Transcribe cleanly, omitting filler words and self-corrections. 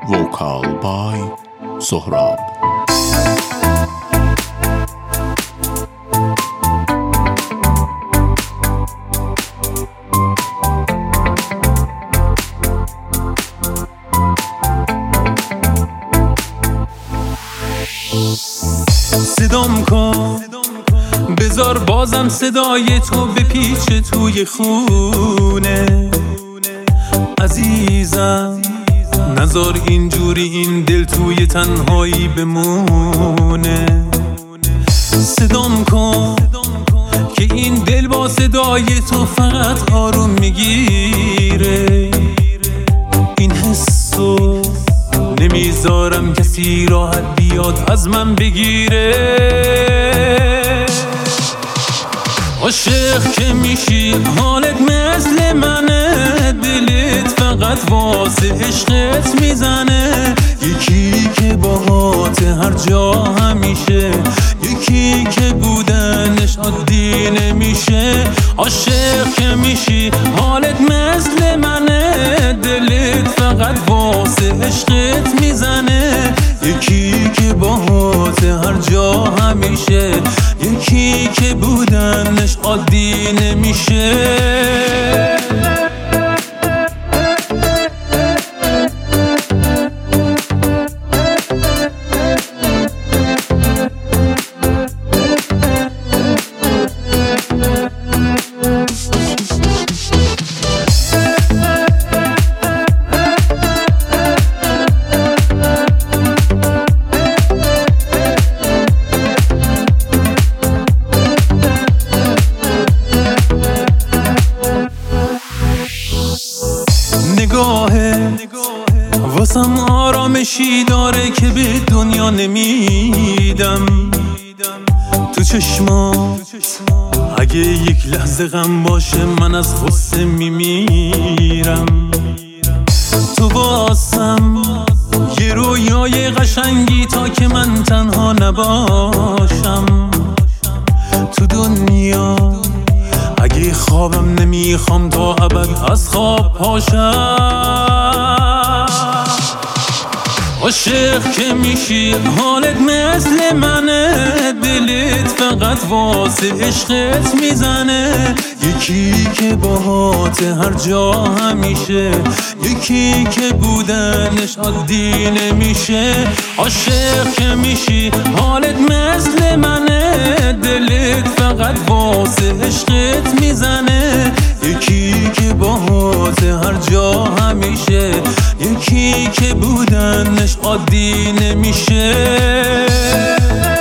Vocal by سهراب. صدام کن بذار بازم صدای تو بپیچه توی خونه عزیزم، نذار اینجوری این دل توی تنهایی بمونه. صدام کن که این دل با صدای تو فقط آروم میگیره. این حسو نمیذارم کسی راحت بیاد از من بگیره. عاشق که میشی حالت مثل منه، دلت فقط واسه عشقت میزنه. یکی که باهات هر جا همیشه، یکی که بودنش عادی نمیشه. عاشق که میشی حالت مثل منه، دلت فقط واسه عشقت میزنه. یکی که باهات هر جا همیشه، یکی که بودنش عادی نمیشه. نگاهه واسم آرامشی داره که به دنیا نمیدم. تو چشمات اگه یک لحظه غم باشه من از غصه میمیرم. تو واسم یه رویای قشنگی تا که من تنها نباشم. تو دنیا اگه خوابم نمیخوام تا ابد از خواب پاشم. عاشق که میشی حالت مثل منه، دلت فقط واسه عشقت میزنه. یکی که باهات هر جا همیشه، یکی که بودنش عادی نمیشه. عاشق که میشی حالت مثل منه، دلت فقط واسه عشقت میزنه. یکی که باهات هر جا همیشه، یکی که بودنش عادی نمیشه.